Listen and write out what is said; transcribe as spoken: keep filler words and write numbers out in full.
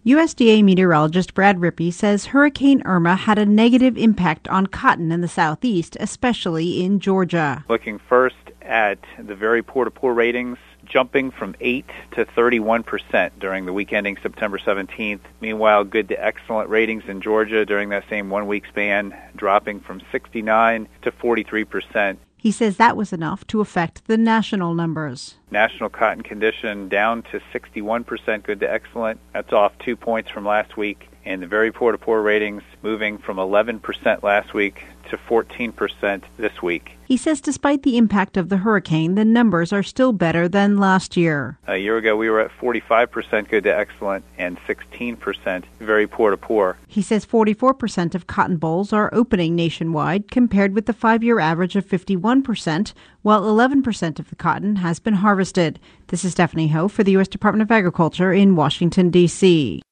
U S D A meteorologist Brad Rippey says Hurricane Irma had a negative impact on cotton in the southeast, especially in Georgia. Looking first at the very poor-to-poor ratings, jumping from eight to thirty-one percent during the week ending September seventeenth. Meanwhile, good to excellent ratings in Georgia during that same one-week span, dropping from sixty-nine to forty-three percent. He says that was enough to affect the national numbers. National cotton condition down to sixty-one percent good to excellent. That's off two points from last week. And the very poor-to-poor ratings moving from eleven percent last week to fourteen percent this week. He says despite the impact of the hurricane, the numbers are still better than last year. A year ago, we were at forty-five percent good to excellent and sixteen percent very poor-to-poor. He says forty-four percent of cotton bolls are opening nationwide, compared with the five-year average of fifty-one percent, while eleven percent of the cotton has been harvested. This is Stephanie Ho for the U S Department of Agriculture in Washington, D C